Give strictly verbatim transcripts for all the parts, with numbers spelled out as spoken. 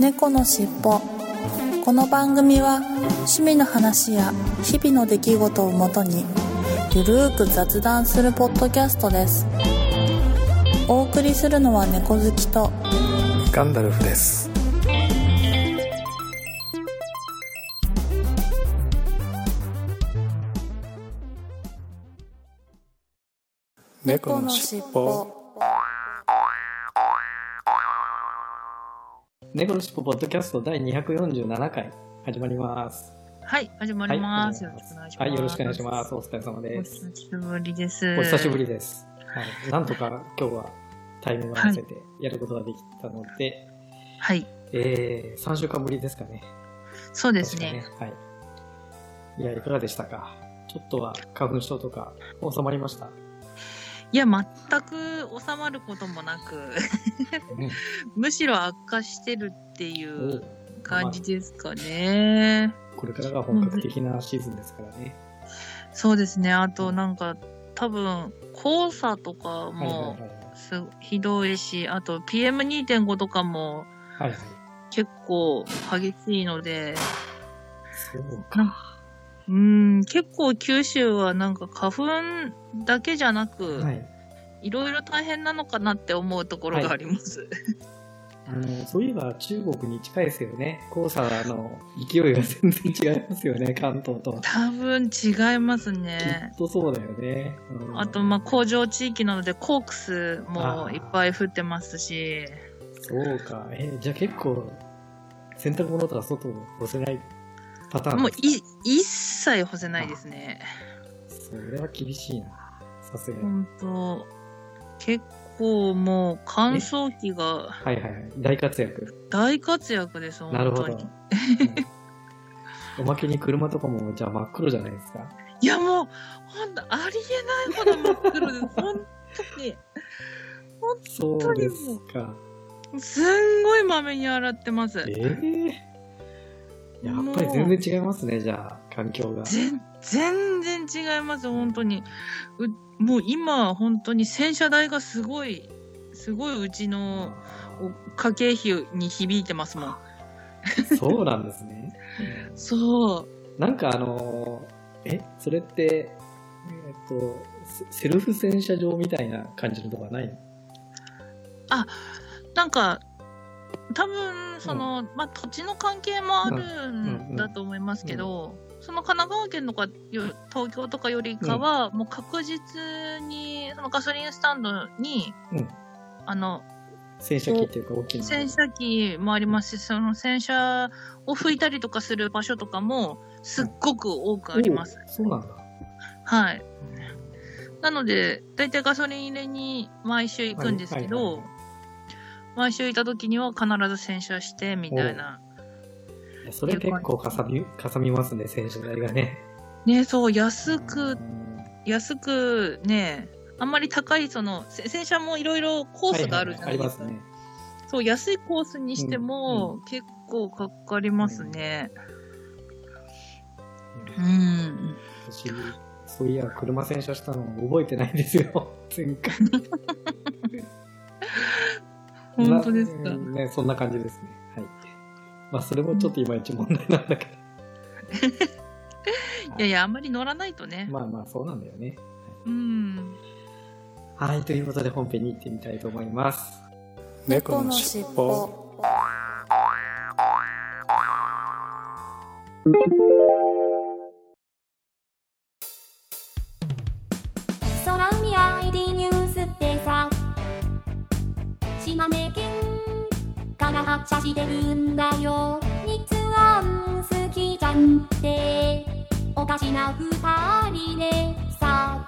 猫のしっぽ。この番組は趣味の話や日々の出来事をもとにゆるーく雑談するポッドキャストです。お送りするのは猫好きとガンダルフです。猫のしっぽ。 猫のしっぽポッドキャストだいにひゃくよんじゅうななかい始まります。 はい、始まります。 はい、よろしくお願いします。お疲れ様です。 お久しぶりです。 お久しぶりです。はい、なんとか今日はタイミングを合わせてやることができたので、 はい。 えー、さんしゅうかんぶりですかね。 そうですね。 はい。いや、いかがでしたか？ちょっとは花粉症とか収まりました？ いや、全く収まることもなく、うん、むしろ悪化してるっていう感じですかね。 まあ、これからが本格的なシーズンですからね。 うん、そうですね。あとなんか多分黄砂とかもすひどいし、あと ピーエムにてんご とかも結構激しいので、 そうか。 うん、結構九州はなんか花粉だけじゃなく、はい、いろいろ大変なのかなって思うところがあります。はい、 あのそういえば中国に近いですよね。黄砂の勢いが全然違いますよね、関東と。 多分違いますね。 きっとそうだよね。 うん、あとまあ工場地域なのでコークスもいっぱい降ってますし。 そうか。えじゃあ結構洗濯物とか外を干せないパターンもうい一切干せないですね。 それは厳しいな、さすがに。 本当結構もう乾燥機がはいはいはい大活躍大活躍です。本当に。 なるほど。おまけに車とかもじゃあ真っ黒じゃないですか。 いやもう本当ありえないほど真っ黒です。本当に本当にそうですか。 すんごいまめに洗ってます。 ええーやっぱり全然違いますね。じゃあ環境が全然違います本当に。うもう今本当に洗車代がすごいすごいうちの家計費に響いてますもん。 そうなんですね。 そうなんかあのえそれってえっとセルフ洗車場みたいな感じのとこはないの？ あなんか多分その、うんまあ、土地の関係もあるんだと思いますけど、うんうんうん、その神奈川県とか東京とかよりかは、うん、もう確実にそのガソリンスタンドに、うん、あの洗車機っていうか大きな洗車機もありますし、その洗車を拭いたりとかする場所とかもすっごく多くあります。 うん、そうなんだ。 はい。なのでだいたいガソリン入れに毎週行くんですけど、はいはいはい、毎週いた時には必ず洗車してみたいな。 それ結構かさみ、かさみますね、洗車代がね。 ね、そう安く安くね、あんまり高いその洗車もいろいろコースがあるじゃないですか。はいはい、ありますね。そう安いコースにしても結構かかりますね。うん。うん、 私そういや車洗車したの覚えてないんですよ、前回。 本当ですか？ ね、そんな感じですね。はい。まあそれもちょっといまいち問題なんだけど。 いやいやあんまり乗らないとね。 まあまあそうなんだよね。はい、 うん。 はいということで本編に行ってみたいと思います。 猫のしっぽ。 空海 アイディー ニュースってさ。島根県から発車してるんだよ。日安好きじゃんっておかしな二人でさ。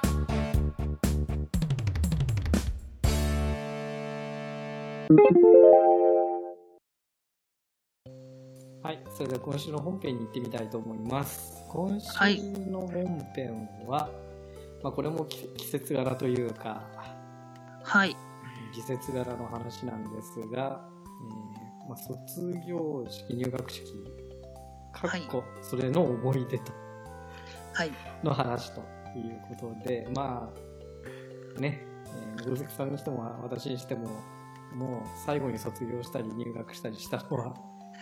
はい、それでは今週の本編に行ってみたいと思います。今週の本編は、はいまあ、これも季節柄というか、 はい。 季節柄の話なんですが、えーまあ、卒業式、入学式、かっこ、それの思い出と、はい、の話ということで、まあ、ね、えー、小関さんにしても私にしても、もう最後に卒業したり入学したりしたのは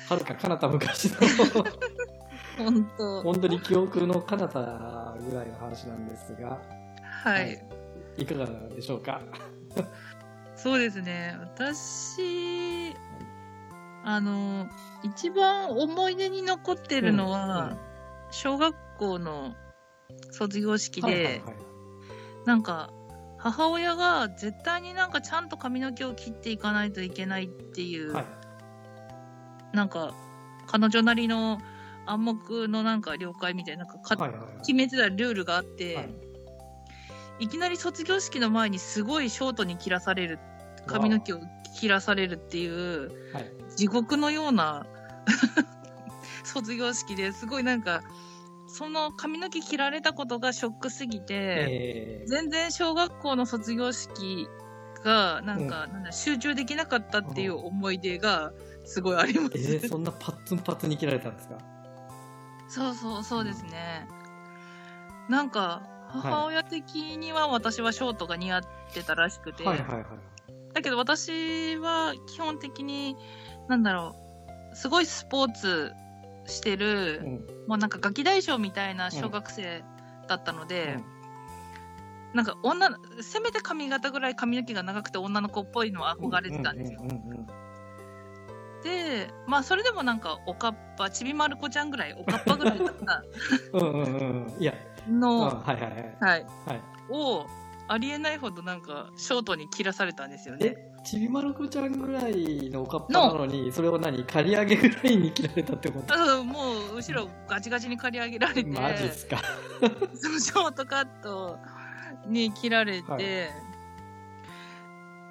はるか彼方昔の本当本当に記憶の彼方ぐらいの話なんですが、 はい、はい、 いかがでしょうか。 そうですね、私あの一番思い出に残ってるのは、うんうん、小学校の卒業式で、はいはいはい、なんか母親が絶対になんかちゃんと髪の毛を切っていかないといけないっていう、はい、なんか彼女なりの暗黙のなんか了解みたいな、なんかか、はいはいはい、決めてたルールがあって、はい、いきなり卒業式の前にすごいショートに切らされる、髪の毛を切らされるっていう、はい、地獄のような卒業式ですごいなんかその髪の毛切られたことがショックすぎて、えー、全然小学校の卒業式がなんか、うん、なんだ集中できなかったっていう思い出がすごいあります。 えー、そんなパッツンパッツンに切られたんですか？ そうそうそうですね。うん、なんか母親的には私はショートが似合ってたらしくて、はいはいはいはい、だけど私は基本的になんだろう、すごいスポーツしてる、うん、もうなんかガキ大将みたいな小学生だったので、うん、なんか女せめて髪型ぐらい髪の毛が長くて女の子っぽいのは憧れてたんですよ。でまあそれでもなんかおかっぱちびまる子ちゃんぐらいおかっぱぐらいだったうんうんうんいやの、 はいはいはい、 はいはい、をありえないほどなんかショートに切らされたんですよね。 えちびまる子ちゃんぐらいのおかっぱなのにそれを何刈り上げぐらいに切られたってこと？ あもう後ろガチガチに刈り上げられてマジっすかそのショートカットに切られて、はい、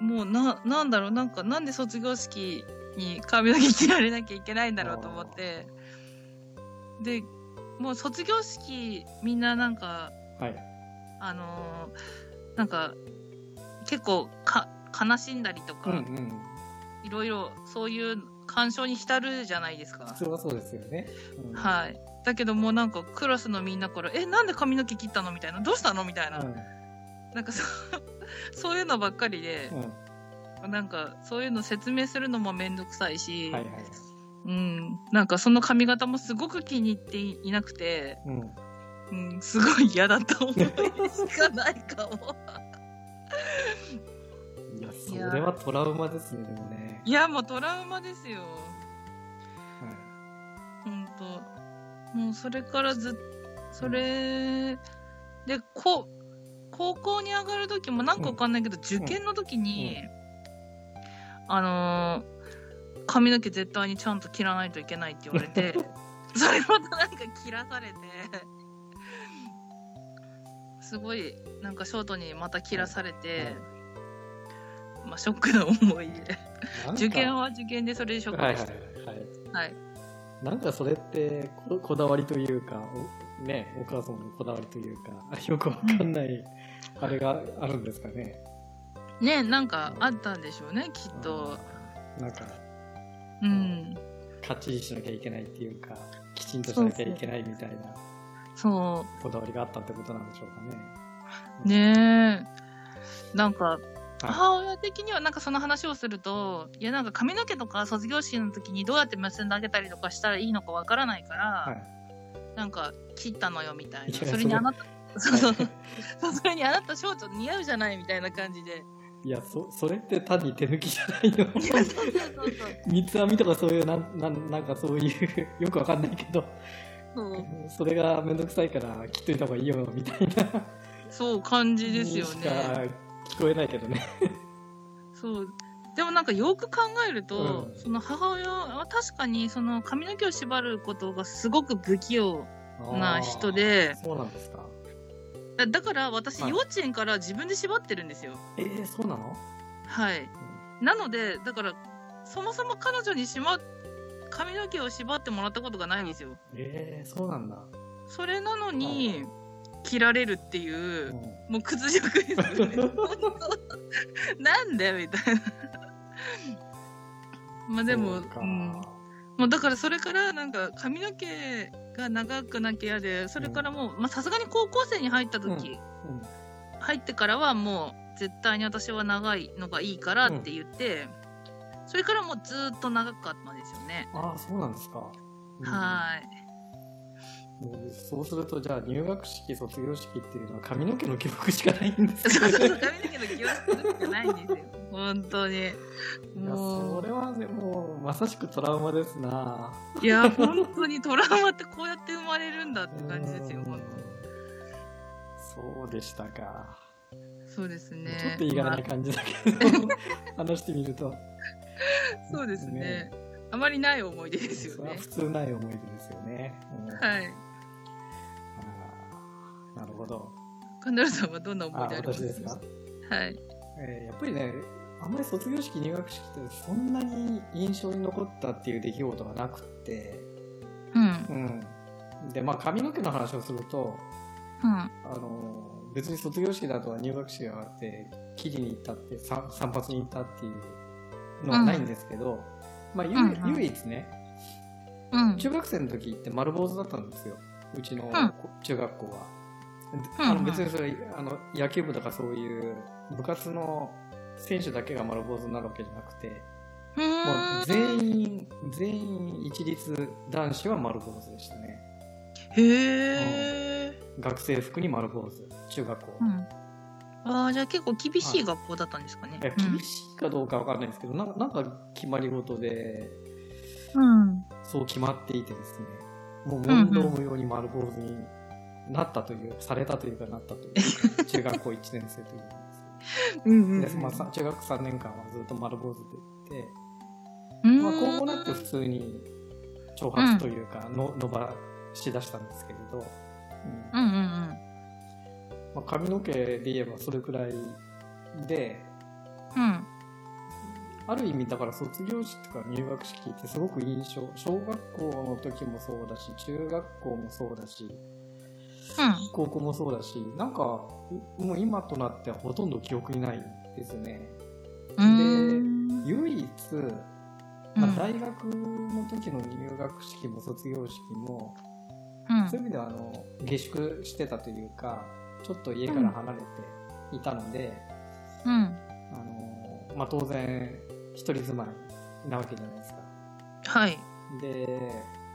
もうななんだろうなんかなんで卒業式に髪の毛切られなきゃいけないんだろうと思って、でもう卒業式みんななんか、はい、あのー、なんか結構か悲しんだりとか、うんうん、いろいろそういう感傷に浸るじゃないですか。 普通はそうですよね、 うん、はい。だけどもうなんかクラスのみんなからえなんで髪の毛切ったのみたいな、どうしたのみたいな、うん、なんかそそういうのばっかりで、うん、なんかそういうの説明するのもめんどくさいし、はいはいはい、うん、なんかその髪型もすごく気に入っていなくて、うんうん、すごい嫌だった思いしかないかもいやそれはトラウマですね。でもねいやもうトラウマですよ、はい、ほんともうそれからずっそれ、うん、でこ高校に上がる時もなんかわかんないけど、うん、受験の時に、うんうん、あのー、髪の毛絶対にちゃんと切らないといけないって言われてそれまたなんか切らされてすごいなんかショートにまた切らされて、まあ、ショックな思い出受験は受験でそれでショックでした。はいはいはい、はい、 なんかそれってこ、こだわりというかお、ね、お母さんのこだわりというかよくわかんない、うん、あれがあるんですかね。 ね、なんかあったんでしょうねきっと。 なんかうんかっちりしなきゃいけないっていうかきちんとしなきゃいけないみたいなそうこだわりがあったってことなんでしょうかね。 ねえなんか母親的にはなんかその話をすると、いやなんか髪の毛とか卒業式の時にどうやって結んであげたりとかしたらいいのかわからないから、はい、なんか切ったのよみたいな。それにあなたそうそうそれにあなたショート似合うじゃないみたいな感じで。 いや そ, それって単に手抜きじゃないの三つ編みとかそういうなんな ん, なんかそういうよくわかんないけど、そう それがめんどくさいから切っといた方がいいよみたいなそう感じですよね。 聞こえないけどねそうでもなんかよく考えると、うん、その母親は確かにその髪の毛を縛ることがすごく不器用な人で。 そうなんですか。 だ, だから私、はい、幼稚園から自分で縛ってるんですよ。 えー、そうなの？ はい、うん、なのでだからそもそも彼女にしま髪の毛を縛ってもらったことがないんですよ。 えー、そうなんだ。それなのに切られるっていう、うん、もう屈辱ですよねなんだよみたいなまあでもう、うん、もうだからそれからなんか髪の毛が長くなきゃ嫌で、それからもうさすがに高校生に入った時、うんうん、入ってからはもう絶対に私は長いのがいいからって言って、うん、 それからもうずっと長かったんですよね。 ああ、そうなんですか。うん、 はい。 そうすると、じゃあ入学式、卒業式っていうのは髪の毛の記憶しかないんですけど、ね、 そうそう、髪の毛の記憶しかないんですよ。本当に。 いや、それはね、もうまさしくトラウマですな。 いや、本当にトラウマってこうやって生まれるんだって感じですよ、本当。そうでしたか。 そうですね。 ちょっと意外な感じだけど、まあ、話してみると。 そうですね。ね、あまりない思い出ですよね。 普通ない思い出ですよね。 うん、はい。 なるほど。 カンダルさんはどんな思い出ありますか？ 私ですか？ はい。 えー、やっぱりね、あんまり卒業式、入学式ってそんなに印象に残ったっていう出来事がなくて、 うん。 うん。で、まあ髪の毛の話をすると、 うん。 あの別に卒業式だとは入学式があって切りに行ったって散髪に行ったっていうのはないんですけど、うん、まあ、うんうん、唯一ね、うん、中学生の時って丸坊主だったんですよ、うちの中学校は。うん、あの別にそれあの野球部とかそういう部活の選手だけが丸坊主になるわけじゃなくて、うん、もう全員全員一律男子は丸坊主でしたね。 へー、 うん、学生服に丸坊主、中学校。 うん、ああ、じゃあ結構厳しい学校だったんですかね。 いや、厳しいかどうかわかんないんですけど、うん、な, なんか決まり事で、 うん、 そう決まっていてですね、もう問答無用に丸坊主になったという、うん、されたというかなったというか、中学校いちねん生ということですうんうん、で、まあ、中学さんねんかんはずっと丸坊主でいて、うんまあ、高校になって普通に長髪というか、うん、の伸ばしだしたんですけれど、 うんうんうんうん、 まあ、髪の毛で言えばそれくらいで、 うん、 ある意味だから卒業式とか入学式ってすごく印象、小学校の時もそうだし、中学校もそうだし、うん、高校もそうだし、なんかもう今となってはほとんど記憶にないですね。で、唯一、まあ、大学の時の入学式も卒業式も、うん、そういう意味ではあの下宿してたというか、ちょっと家から離れていたので、うん、あのまあ、当然一人住まいなわけじゃないですか。 はい。 で、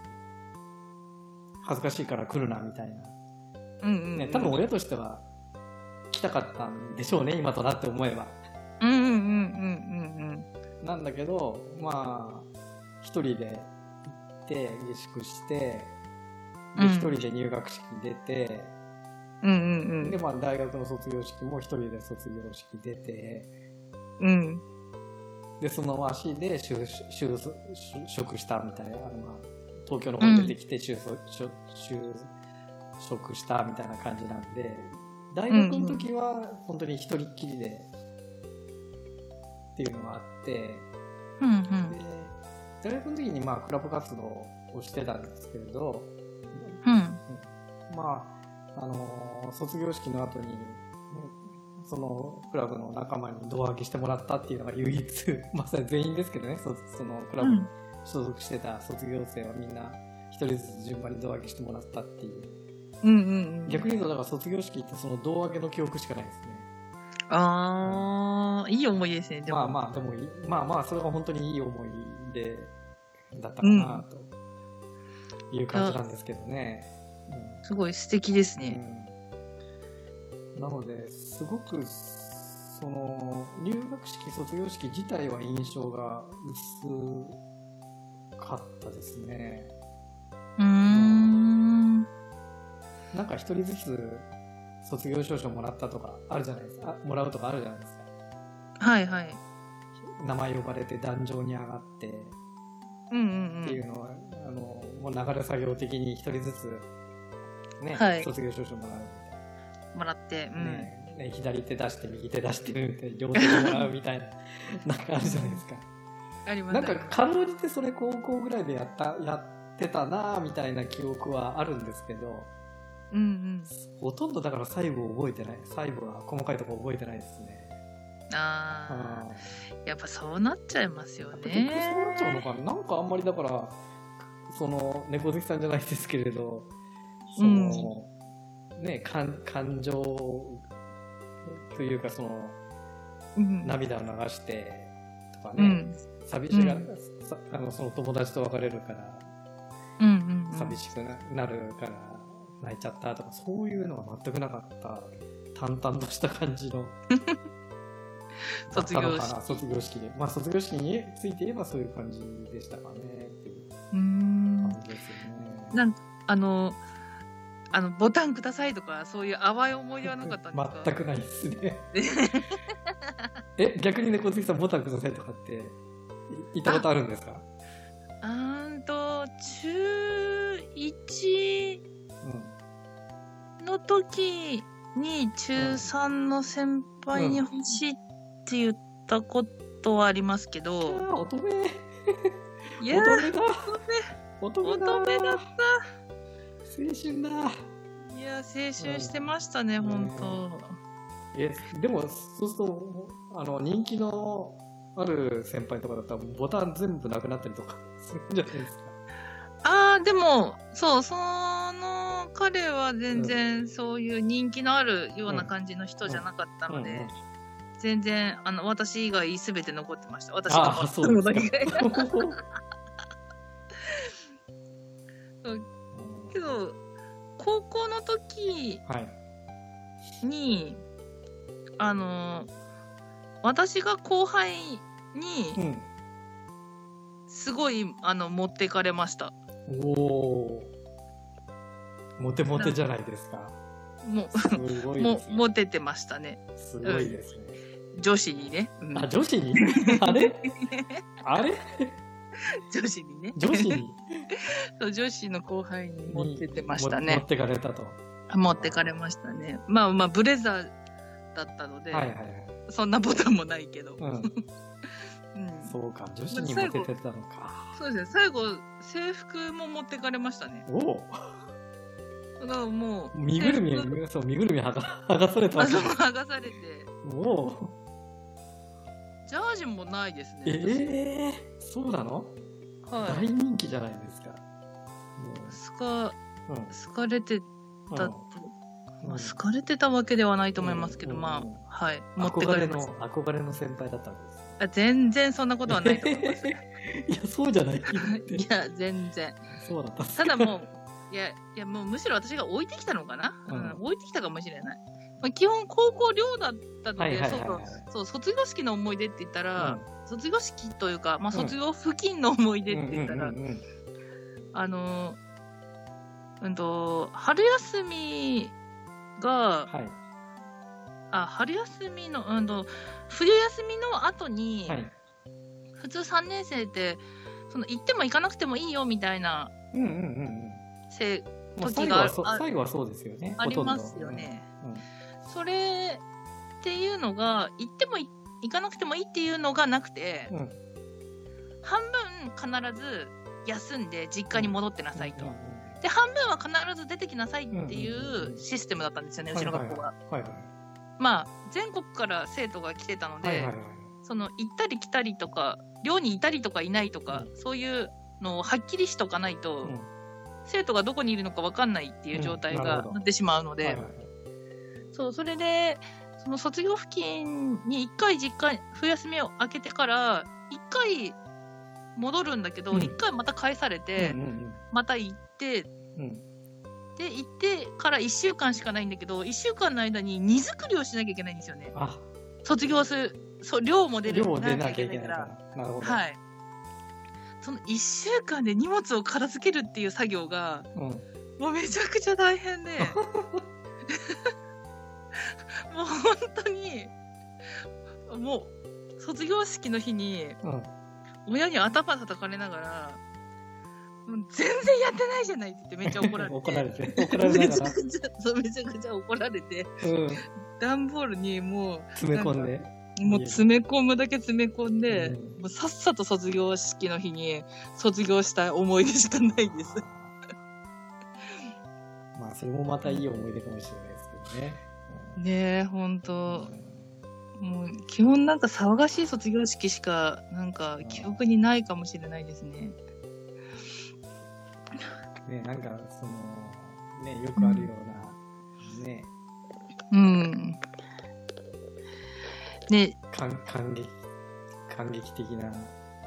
恥ずかしいから来るなみたいな、 うんうんうん、 ね、多分親としては来たかったんでしょうね、今となって思えば。 うんうんうんうんうんうん。なんだけど、まあ一人で行って下宿して、で一人で入学式出て、 うんうんうん、 でまあ大学の卒業式も一人で卒業式出て、 うん、でその足で就職したみたいな、あの、まあ、東京の方に出てきて就職したみたいな感じなんで、大学の時は本当に一人っきりでっていうのがあって、 うんうん、 で大学の時にまあクラブ活動をしてたんですけれど、 うん、 まああの卒業式の後にそのクラブの仲間に胴上げしてもらったっていうのが唯一まさに全員ですけどね、 そ, そのクラブに所属してた卒業生はみんな一人ずつ順番に胴上げしてもらったっていう、 うんうんうん、 逆に言うとだから卒業式ってその胴上げの記憶しかないですね。 ああ、うん、いい思いですね。 でもまあまあでもまあまあそれが本当にいい思い出だったかなという感じなんですけどね、 うん、すごい素敵ですね、 うん、なのですごくその入学式卒業式自体は印象が薄かったですね。 うーん、 なんか一人ずつ卒業証書もらったとかあるじゃないですか、もらうとかあるじゃないですか。 はいはい。 名前呼ばれて壇上に上がって、 うんうんうん、 っていうのはあのもう流れ作業的に一人ずつね、 はい、 卒業証書もらうみたいな。 もらって、うんねね、左手出して右手出してるみたいな、両手でもらうみたいななんかあるじゃないですか。 あります。 なんかかろうじてそれ高校ぐらいでやったやってたなみたいな記憶はあるんですけど、 うんうん、 ほとんどだから細部を覚えてない、細部は細かいところ覚えてないですね。 ああ、やっぱそうなっちゃいますよね。 そうなっちゃうのかな。なんかあんまりだからその猫好きさんじゃないですけれど、その、うん、ね、感感情というかその、うん、涙を流してとかね、 寂しが、うん、あのその友達と別れるから、 うんうんうん、 寂しくなるから泣いちゃったとか、そういうのは全くなかった。淡々とした感じの卒業式卒業式で、まあ卒業式について言えばそういう感じでしたかねっていう感じですよね。 なんかあのあのボタンくださいとかそういう淡い思い出はなかったんですか？ 全くないですね。え、逆に猫好きさんボタンくださいとかって言ったことあるんですか？ あーんと中いちの時に中さんの先輩に欲しいって言ったことはありますけど、 うんうん、乙女いやー乙女だ乙女だった。 青春だ。 いや青春してましたね、うん、本当。 えでもそうするとあの人気のある先輩とかだったらボタン全部なくなったりとかするんじゃないですか？ ああでもそうその彼は全然そういう人気のあるような感じの人じゃなかったので、うんうんうん、全然あの私以外全て残ってました。私が持ったもの以外。けど高校の時に、はい、あの私が後輩にすごい、うん、あの持ってかれました。 おお、モテモテじゃないですか。 もうすごいです、ね、もモテてましたね。 すごいですね。 女子にね。 うん、あ、女子にあれあれ女子にね。 女子にそう女子の後輩に持っててましたね。 持ってかれたと。 持ってかれましたね。まあまあブレザーだったので、 はいはいはい、 そんなボタンもないけど。うんうん、そうか、女子にモテてたのか。 そうですね。最後制服も持ってかれましたね。 おお。 だからもう身ぐるみそう身ぐるみ剥が剥がされたわけ。 剥がされて。 おお。 ジャージもないですね。 ええー、そうなの？はい。大人気じゃないですか。もうスカ、うん、好かれてたと、うんまあ、好かれてたわけではないと思いますけど、うん、まあ、はい。持ってかれます。 憧れの、憧れの先輩だったんです。 あ、全然そんなことはないと思います。いや、そうじゃない。いや、全然。 そうだった。 ただもう、いや、いや、もうむしろ私が置いてきたのかな、うんうん、置いてきたかもしれない。まあ、基本高校寮だったので、そう、卒業式の思い出って言ったら、うん、卒業式というか、まあ、卒業付近の思い出って言ったら、あの、うんと、春休みが、はい、あ、春休みの、うんと、冬休みの後に、はい、普通さんねん生って、その行っても行かなくてもいいよみたいな、うんうんうんうん、時が最後はそうですよね。 ありますよね。うんそれっていうのが行っても行かなくてもいいっていうのがなくて、うん、半分必ず休んで実家に戻ってなさいと、うんうんうん、で半分は必ず出てきなさいっていうシステムだったんですよね、うんうんうん、うちの学校は、はいはいはい、まあ全国から生徒が来てたので、はいはいはい、その行ったり来たりとか寮にいたりとかいないとか、うん、そういうのをはっきりしとかないと、うん、生徒がどこにいるのか分かんないっていう状態がなってしまうので、うんはいはいはい、そう、それで、その卒業付近に一回実家、冬休みを明けてから、一回戻るんだけど、一、うん、回また返されて、うんうんうん、また行って、うん、で、行ってから一週間しかないんだけど、一週間の間に荷造りをしなきゃいけないんですよね。あ卒業する、そう、寮も出る寮出なきゃいけないから。なるほど。 はい。その一週間で荷物を片付けるっていう作業が、うん、もうめちゃくちゃ大変で、もう本当にもう卒業式の日に親に頭叩かれながら、もう全然やってないじゃないって言ってめっちゃ怒られて怒られて怒られながらめちゃくちゃそうめちゃくちゃ怒られて、うん、段ボールにもう詰め込んでもう詰め込むだけ詰め込んで、うん、もうさっさと卒業式の日に卒業した思い出しかないですまあそれもまたいい思い出かもしれないですけどね。 ねえ、ほんと。もう、基本なんか騒がしい卒業式しか、なんか、記憶にないかもしれないですね。 ねなんか、その、ねよくあるような、ねうん。ね感、感激、感激的な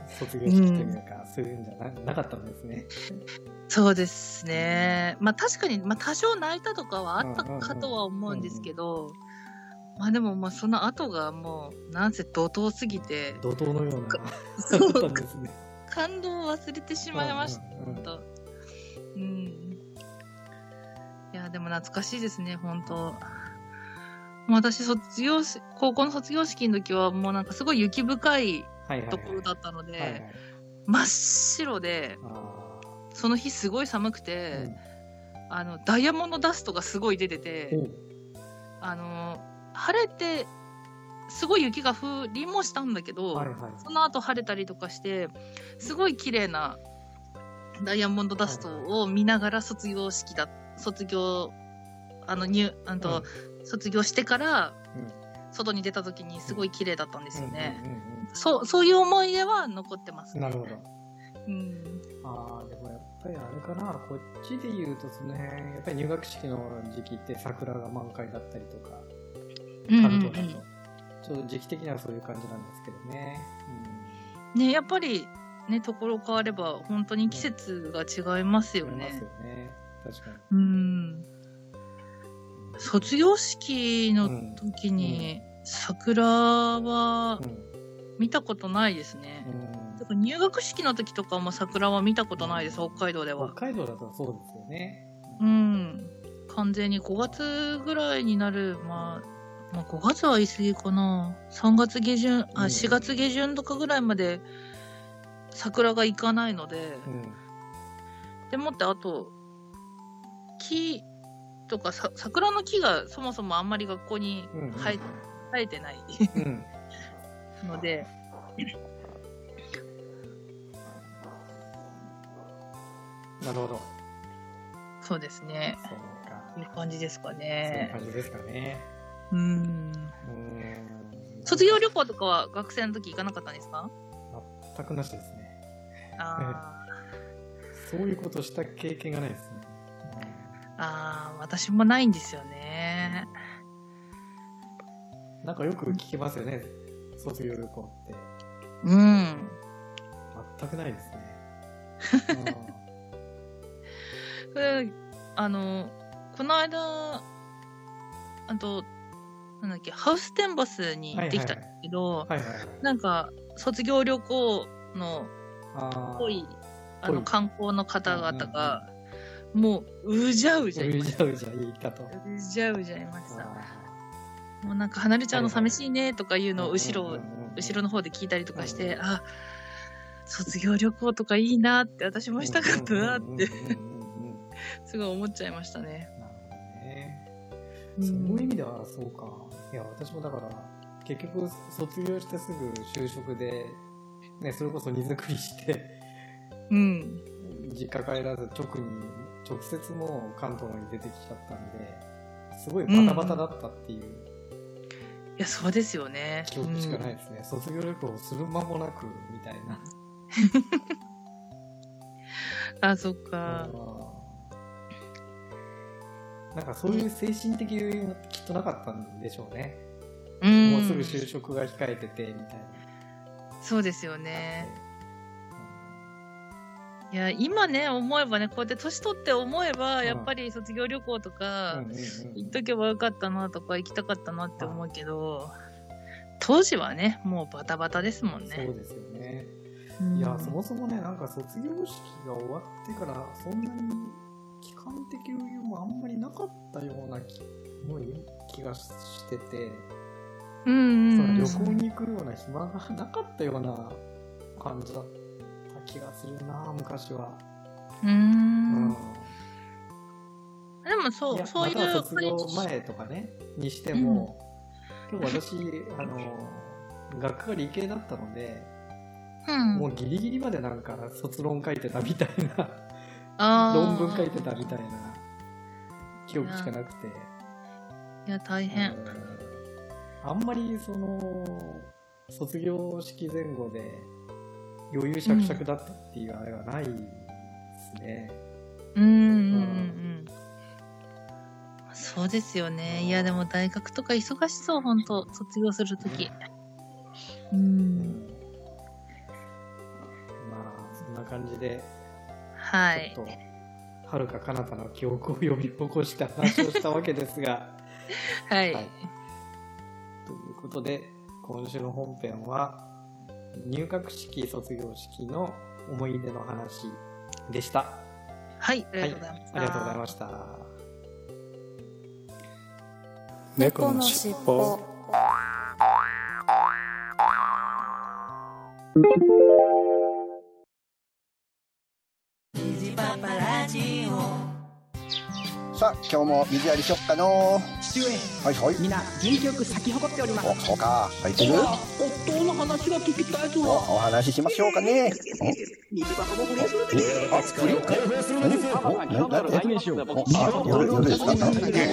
卒業式というか、うん、そういうんじゃ な, なかったんですね。 そうですね。まあ確かに、まあ多少泣いたとかはあったかとは思うんですけど、まあでもまあその後がもうなんせ怒涛すぎて。 怒涛のような。 そうだったんですね。感動を忘れてしまいました。うん、本当。うん。いやでも懐かしいですね、本当。私卒業し、高校の卒業式の時はもうなんかすごい雪深いところだったので、はいはいはい、真っ白で、その日すごい寒くて、うん、あのダイヤモンドダストがすごい出てて、うん、あの晴れてすごい雪が降りもしたんだけど、はいはい、その後晴れたりとかしてすごい綺麗なダイヤモンドダストを見ながら卒業式だ卒業あの入あの、うん、卒業してから、うん、外に出た時にすごい綺麗だったんですよね、うんうんうんうん、そうそういう思い出は残ってますね。 なるほど。 うん、 ああでもやっぱりあれかな、こっちで言うとその辺やっぱり入学式の時期って桜が満開だったりとか、関東だと、うんうんうん、ちょっと時期的にはそういう感じなんですけどね。 うん、ねやっぱりねところ変われば本当に季節が違いますよね。 違いますよね。確かに。 うん。卒業式の時に桜は見たことないですね。うんうん、入学式の時とかも桜は見たことないです、うん、北海道では。 北海道だとそうですよね。 うん。完全にごがつぐらいになる、まあ、まあごがつは言い過ぎかな。さんがつ下旬、あ、しがつ下旬とかぐらいまで桜が行かないので、うん、でもってあと、木とかさ桜の木がそもそもあんまり学校に生え、うんうん、生えてない、うん、のでなるほど。 そうですね。そうか。いい感じですかね。 そういう感じですかね。 うーん。うーん。卒業旅行とかは学生の時行かなかったんですか？ 全くなしですね。 ああ。 そういうことした経験がないですね。 ああ、私もないんですよね。 なんかよく聞きますよね、卒業旅行って。 うん。 全くないですね。 これあのこの間あとなんだっけハウステンボスに行ってきたんですけど、はいはいはい、なんか卒業旅行のっぽいあの観光の方々がもううじゃうじゃいました。 うじゃうじゃいたと。 うじゃうじゃいました。もうなんか離れちゃうの寂しいねとかいうのを後ろ後ろの方で聞いたりとかして、うん、あ卒業旅行とかいいなって私もしたかったなってすごい思っちゃいましたね。 なるほどね。そういう意味ではそうか。いや私もだから結局卒業してすぐ就職で、ね、それこそ荷造りして、 うん、 実家帰らず直に直接もう関東に出てきちゃったんですごいバタバタだったっていう、うん、いやそうですよね。 記憶しかないですね、うん、卒業旅行をする間もなくみたいなあそっか。 なんかそういう精神的余裕もきっとなかったんでしょうね。うん、もうすぐ就職が控えててみたいな。 そうですよね。いや今ね思えばねこうやって年取って思えばやっぱり卒業旅行とか行っとけばよかったなとか行きたかったなって思うけど、当時はねもうバタバタですもんね。 そうですよね。うん、いやそもそもねなんか卒業式が終わってからそんなに期間的余裕もあんまりなかったような 気, 気がしてて、 うんうんうん、 その旅行に行くような暇がなかったような感じだった気がするな昔は。 うーん、うん、でもそうそういう、ま、 卒業前とかねにしても、うん、今日私あの学科が理系だったので、うん、もうギリギリまでなんか卒論書いてたみたいな論文書いてたみたいな記憶しかなくて。 いや大変。 あんまりその卒業式前後で余裕しゃくしゃくだったっていうあれはないですね。 うんうんうんうん。そうですよね。いやでも大学とか忙しそう本当卒業するとき。うん。 な感じで、 はい、 ちょっとはるか彼方の記憶を呼び起こして話をしたわけですがはい、はい、 ということで今週の本編は入学式卒業式の思い出の話でした。 はい、ありがとうございました、 はい、ありがとうございました。 猫のしっぽ。 さあ今日も水やりしよっかの。 父上、 はいはい、 みんな元気よく咲き誇っております。 お、そうか、咲いてる。 夫の話が聞きたいぞ。 お、お話ししましょうかね。 水箱も不倫するんです。 あ、不倫解放するんですよ。お、なんだって。あ、夜夜ですか。もう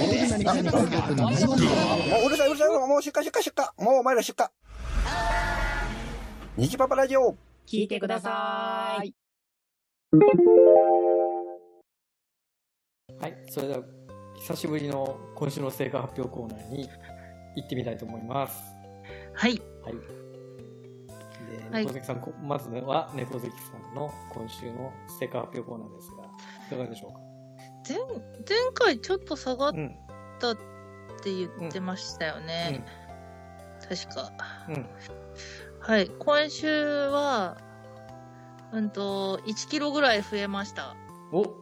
うるさいうるさい、もう出荷出荷出荷、もうお前ら出荷。虹パパラジオ聞いてください。 はい、それでは久しぶりの今週の成果発表コーナーに行ってみたいと思います。 はい。 はい。で、猫関さん、はい、まずは猫関さんの今週の成果発表コーナーですが、いかがでしょうか。 前前回ちょっと下がったって言ってましたよね。うんうん、確か。うん。はい、今週はうんといちキロぐらい増えました。 お。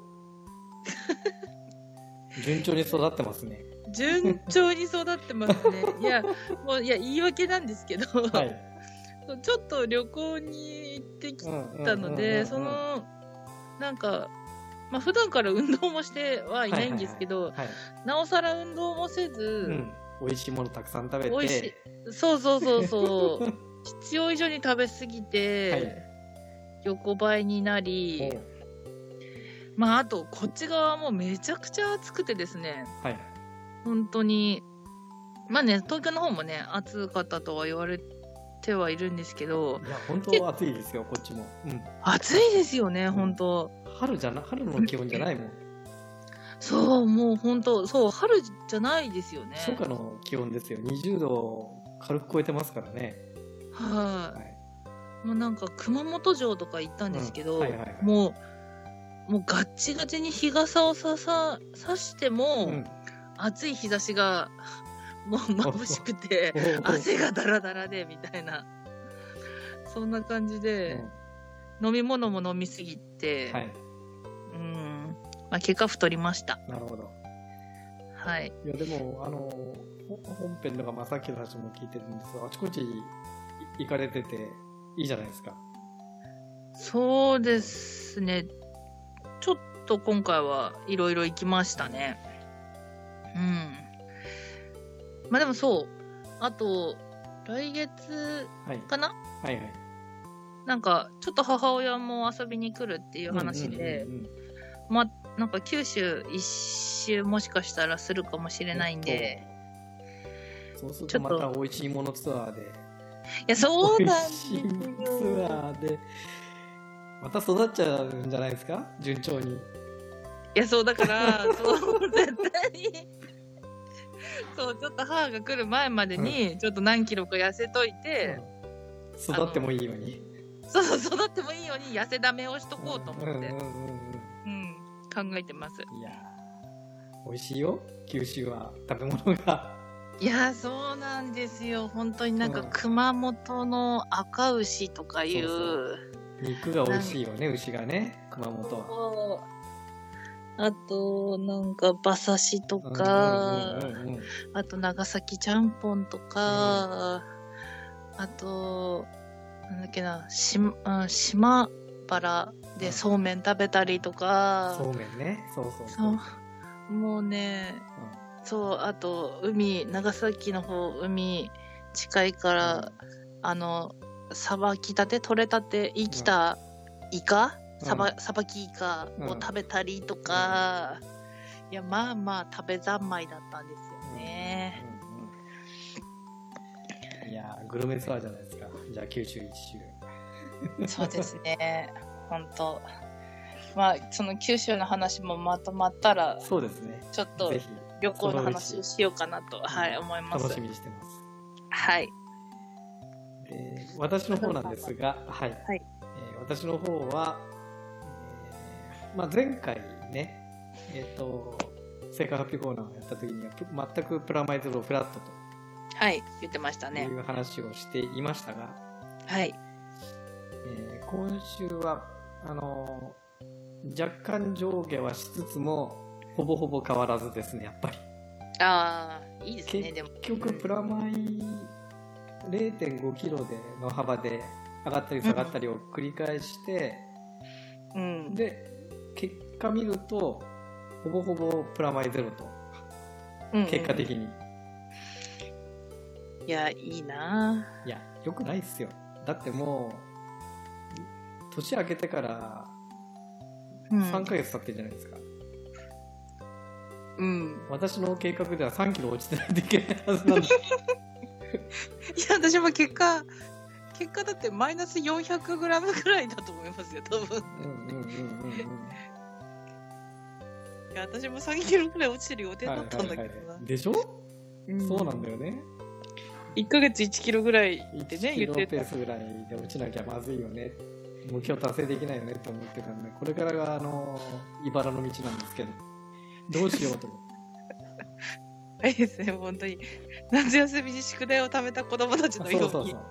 順調に育ってますね。 順調に育ってますね。いや、もういや言い訳なんですけど、はい、ちょっと旅行に行ってきたので、そのなんかまあ普段から運動もしてはいないんですけど、はいはいはいはい、なおさら運動もせず、うん、 美味しいものたくさん食べて、美味しい、 そうそうそうそう必要以上に食べ過ぎて、はい、横ばいになり。まあ、あとこっち側もめちゃくちゃ暑くてですね、はい、本当にまあね東京の方もね暑かったとは言われてはいるんですけど、 いや本当暑いですよこっちも、 うん、暑いですよね、うん、本当春じゃな春の気温じゃないもんそうもう本当そう春じゃないですよね、 初夏の気温ですよ。にじゅうど軽く超えてますからね。 はい、はい、もうなんか熊本城とか行ったんですけど、うんはいはいはい、もうもうガッチガチに日傘をさささしても、うん、暑い日差しがもう眩しくて汗がダラダラでみたいなそんな感じで、うん、飲み物も飲みすぎて、はい、うんまあ、結果太りました。 なるほど。 はい。 いやでもあの本編とか、まあ、さっきの話も聞いてるんですが、あちこち行かれてていいじゃないですか。 そうですね。ちょっと今回はいろいろ行きましたね。うん。まあでもそう。あと、来月かな、はい、はいはいなんか、ちょっと母親も遊びに来るっていう話で、うんうんうんうん、まあ、なんか九州一周もしかしたらするかもしれないんで、 そうするとまた美味しいものツアーで。いや、そうなんですよ。 美味しいものツアーで。また育っちゃうんじゃないですか、順調に。いやそうだからそう絶対にそうちょっと母が来る前までにちょっと何キロか痩せといて、 うん、育ってもいいように。 そう育ってもいいように痩せダメをしとこうと思って、うんうんうんうん、考えてます。 いや美味しいよ九州は食べ物が。 いやそうなんですよ。本当になんか熊本の赤牛とかいう、そうそう肉が美味しいよね、牛がね、熊本は。 あと、なんか、馬刺しとか、うんうんうんうん、あと、長崎ちゃんぽんとか、うん、あと、なんだっけな、し、うん、島原でそうめん食べたりとか。 うん、そうめんね、そうそうそう。 そうもうね、うん、そう、あと、海、長崎の方、海近いから、うん、あの、さばきたて取れたて生きたイカ、うん、さばさばきイカを食べたりとか、うん、いやまあまあ食べ三昧だったんですよね、 うんうんうん、いやグルメツアーじゃないですか。じゃあ九州一周。そうですね本当まあその九州の話もまとまったらそうですねちょっと旅行の話をしようかなと、はい、思います。 楽しみにしてます。 はい。 えー、私の方なんですが、はい、はいえー、 私の方は、えーまあ、前回ね、えっ、ー、と、成果発表コーナーをやった時には、全くプラマイゼロフラットと。 はい、言ってましたね。 いう話をしていましたが、 はい。 えー、今週は、あのー、若干上下はしつつも、ほぼほぼ変わらずですね、やっぱり。 ああ、いいですね、でも。 結局、プラマイ れいてんごキロでの幅で上がったり下がったりを繰り返して、うん、で、結果見ると、ほぼほぼプラマイゼロと、うんうん、結果的に。 いや、いいなぁ。 いや、よくないっすよ。だってもう、年明けてからさんかげつ経ってるじゃないですか。 うん。 私の計画ではさんキロ落ちてないといけないはずなんだ。いや、私も結果、結果だってマイナスよんひゃくグラムぐらいだと思いますよ、多分。うんうんうんうんうん。いや、私もさんキロぐらい落ちてる予定だったんだけどな。はいはいはい、 でしょ、うん、そうなんだよね。 いっかげついちキロぐらいってね、言ってた。 いちキロペースぐらいで落ちなきゃまずいよね。目標達成できないよねって思ってたんで、これからが、あの、茨の道なんですけど、どうしようと思って。 いいですね、本当に。夏休みに宿題を貯めた子供たちのように、そうそうそう、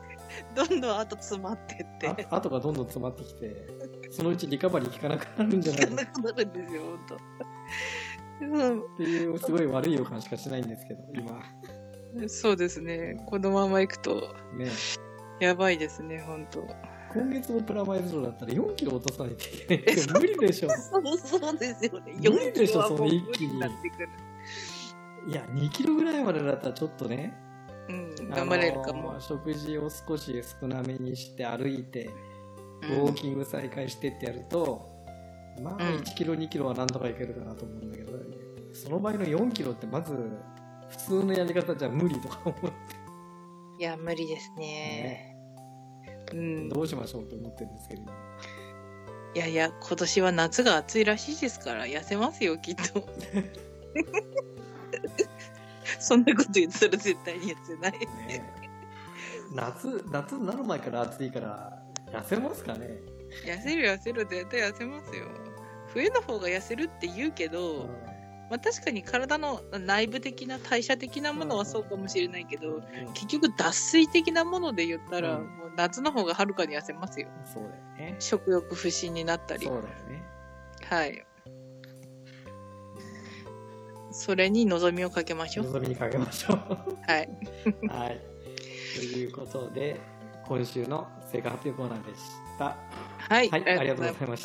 どんどん後詰まってって。 あ後がどんどん詰まってきて、そのうちリカバリー効かなくなるんじゃない効かなくなるんですよ、本当。うん、 っていう、すごい悪い予感しかしないんですけど、今。 そうですね。このまま行くと、ね、やばいですね、本当。 今月もプラマイゼロだったらよんキロ落とさないといけないけど、無理でしょ。 そうそうですよね。 無理でしょ、その一気に。いや、にキロぐらいまでだったらちょっとね、 うん、頑張れるかも。 食事を少し少なめにして歩いて、ウォーキング再開してってやると、うん、まあいちキロ、にキロはなんとかいけるかなと思うんだけど、その場合のよんキロってまず、普通のやり方じゃ無理とか思って。 いや、無理ですね。ね、うん。 どうしましょうと思ってるんですけど。 いやいや、今年は夏が暑いらしいですから、痩せますよ、きっと。そんなこと言ったら絶対に痩せない。ね、 夏、夏になる前から暑いから、痩せますかね？ 痩せる痩せる、絶対痩せますよ。冬の方が痩せるって言うけど、うん、まあ、確かに体の内部的な代謝的なものはそうかもしれないけど、うん、結局脱水的なもので言ったら、うん、もう夏の方がはるかに痩せますよ。 そうだよね。 食欲不振になったり。 そうだよね。 はい。それに望みをかけましょう。 望みにかけましょう。 はい。 はい。ということで、今週の成果発表コーナーでした。 はい。 はい、ありがとうございました。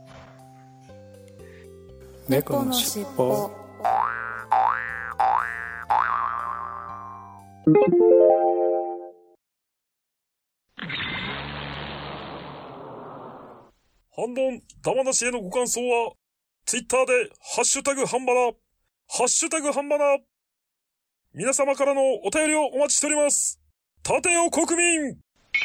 猫のしっぽ。 反論、玉なしへのご感想は、ツイッターで、ハッシュタグ半ばな、ハッシュタグ半ばな。皆様からのお便りをお待ちしております。立てよ国民。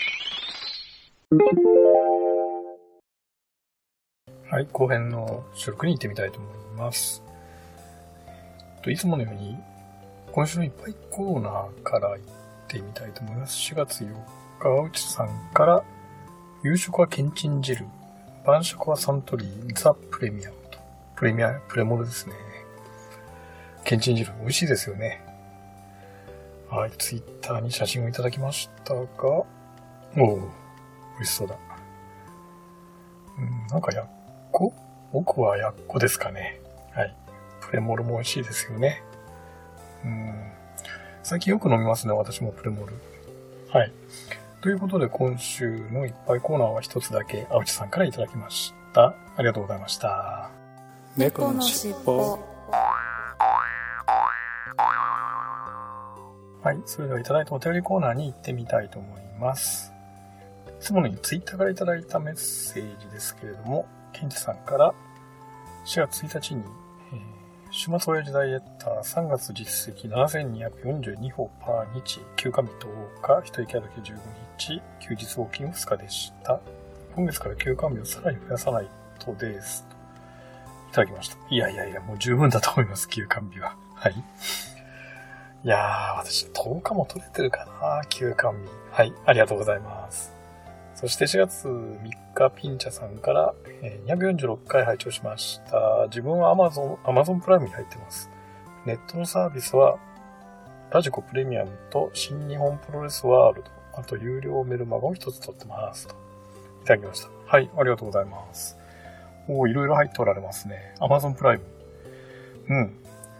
はい、後編の収録に行ってみたいと思います。といつものように、今週のいっぱいコーナーから行ってみたいと思います。しがつよっか、内さんから、夕食はけんちん汁、晩食はサントリー、ザ・プレミアムと、プレミアム、プレモルですね。けんちん汁、美味しいですよね。はい、ツイッターに写真をいただきましたが、おー、美味しそうだ。うん、なんかやっこ僕はやっこですかね。はい。プレモルも美味しいですよね。うん。最近よく飲みますね、私もプレモル。はい。ということで、今週のいっぱいコーナーは一つだけ、青地さんからいただきました。ありがとうございました。 猫のしっぽ。 はい。それでは、いただいたお便りコーナーに行ってみたいと思います。いつものようにツイッターからいただいたメッセージですけれども、ケンチさんからしがつついたちに、えー、週末親父ダイエッターさんがつ実績ななせんにひゃくよんじゅうにほパー日、休暇日とおか、一息歩きじゅうごにち、休日ウォーキングふつかでした。今月から休暇日をさらに増やさないとです。いただきました。いやいやいや、もう十分だと思います、休暇日は。はい。いやー、私とおかも取れてるかな、休暇日。はい、ありがとうございます。 そしてしがつみっか、ピンチャさんから、えー、にひゃくよんじゅうろっかい拝聴しました。自分は Amazon、Amazon プライムに入ってます。ネットのサービスは、ラジコプレミアムと新日本プロレスワールド、あと有料メルマガを一つ取ってますと。いただきました。はい、ありがとうございます。おー、いろいろ入っておられますね。Amazon プライム。うん。あのー、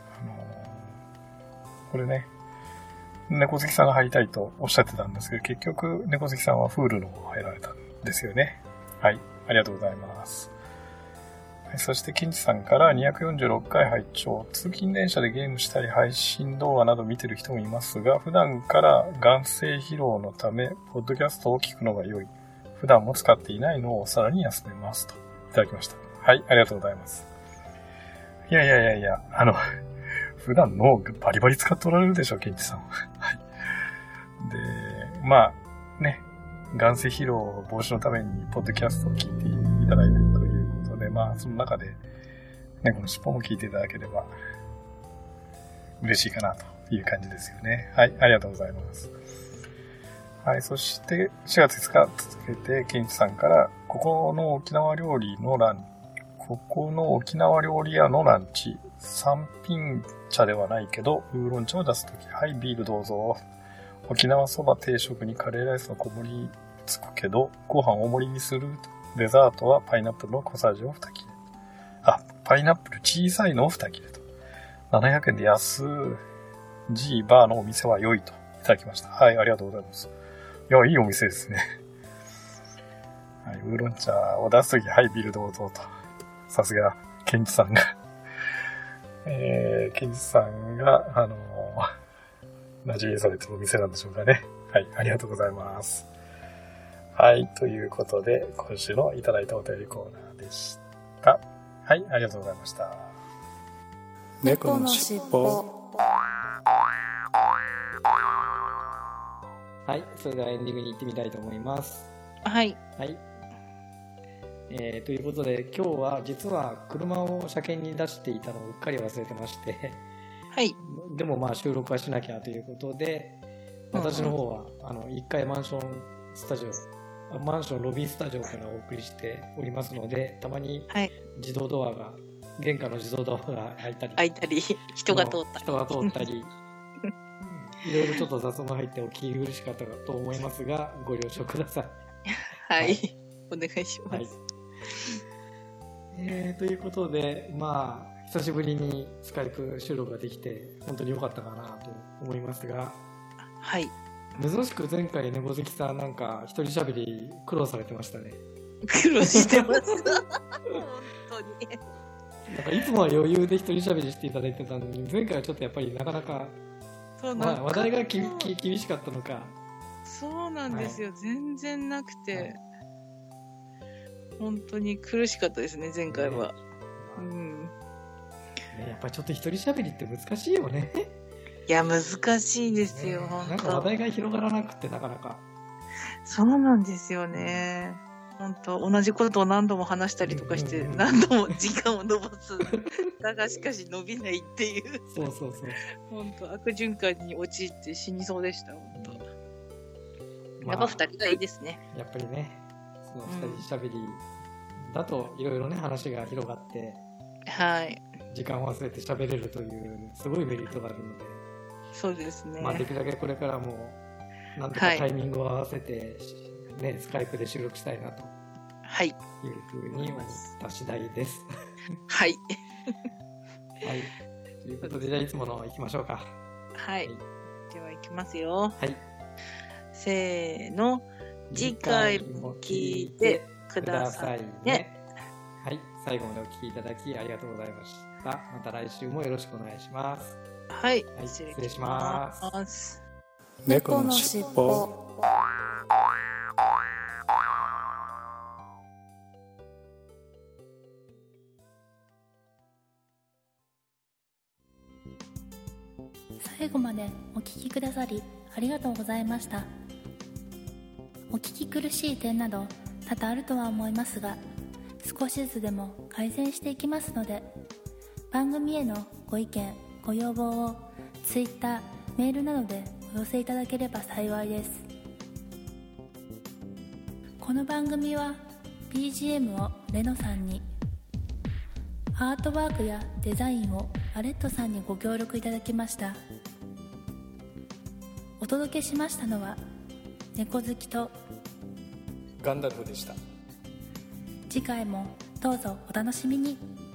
これね、猫好きさんが入りたいとおっしゃってたんですけど、結局、猫好きさんは Hulu の方入られたんですよね。はい、ありがとうございます。はい、そして、ケンチさんからにひゃくよんじゅうろっかい拝聴。通勤電車でゲームしたり配信動画など見てる人もいますが、普段から眼性疲労のため、ポッドキャストを聞くのが良い。普段も使っていないのをさらに休めますと。いただきました。はい、ありがとうございます。いやいやいやいや、あの、普段脳バリバリ使っておられるでしょう、ケンチさんは。はい。で、まあ、ね、眼性疲労防止のために、ポッドキャストを聞いていただいているということで、まあ、その中で、ね、この尻尾も聞いていただければ、嬉しいかなという感じですよね。はい、ありがとうございます。はい、そして、しがついつか続けて、ケンチさんから、ここの沖縄料理のラン、ここの沖縄料理屋のランチ、三品茶ではないけど、ウーロン茶を出すとき、はい、ビールどうぞ。沖縄そば定食にカレーライスの小盛りつくけど、ご飯大盛りにする。デザートはパイナップルの小さじをに切れ。あ、パイナップル小さいのをに切れと。ななひゃくえんで安いバーのお店は良いといただきました。はい、ありがとうございます。いや、いいお店ですね。はい、ウーロン茶を出すとき、はい、ビールどうぞと。さすが、ケンチさんが。えー、ケンチさんが、あのー、馴染みされてるお店なんでしょうかね。はい、ありがとうございます。はい、ということで、今週のいただいたお便りコーナーでした。はい、ありがとうございました。 猫のしっぽ。 はい、それではエンディングに行ってみたいと思います。 はい。 はい。えー、ということで今日は実は車を車検に出していたのをうっかり忘れてましてはい。 でもまあ収録はしなきゃということで、私の方はあのいっかいマンションスタジオマンションロビースタジオからお送りしておりますので、たまに自動ドアが、はい、玄関の自動ドアが開いたり開いたり人が通った人が通ったりいろいろちょっと雑音が入ってお聞き苦しかったかと思いますがご了承ください。 はい、はい、お願いします。はい、 えー、ということで、まあ久しぶりにスカイプ収録ができて本当に良かったかなと思いますが、 はい。 珍しく前回ね、ご関さんなんか一人喋り苦労されてましたね。 苦労してました本当に。 なんかいつもは余裕で一人喋りしていただいてたのに、前回はちょっとやっぱりなかなかそうまあ、話題がきき厳しかったのか。 そうなんですよ、はい、全然なくて、はい、本当に苦しかったですね前回は、ね、うん、 ね、やっぱりちょっと一人喋りって難しいよね。 いや難しいですよ、ね、本当なんか話題が広がらなくてなかなか。 そうなんですよね、本当同じことを何度も話したりとかして、うんうんうん、何度も時間を延ばすだがしかし伸びないっていうそうそうそう、 本当悪循環に陥って死にそうでした本当、まあ、やっぱ二人がいいですね。 やっぱりね、その二人しゃべりだといろいろね話が広がって、 はい、 時間を忘れてしゃべれるというすごいメリットがあるので、 そうですね、 まあ、できるだけこれからもなんとかタイミングを合わせて、はい、ね、スカイプで収録したいなとはいいうふうに思った次第ですはいはい、ということでじゃあいつもの行きましょうか。 はい、はい、では行きますよ。 はい、 せーの、次回も聞いてくださいね。 はい、最後までお聞きいただきありがとうございました。また来週もよろしくお願いします。 はい、 はい、失礼します。 猫のしっぽ。 最後までお聞きくださりありがとうございました。お聞き苦しい点など多々あるとは思いますが、少しずつでも改善していきますので、番組へのご意見ご要望を Twitter、メールなどでお寄せいただければ幸いです。 この番組は ビージーエム をレノさんに、アートワークやデザインをアレットさんにご協力いただきました。お届けしましたのは猫好きとガンダルフでした。 次回もどうぞお楽しみに。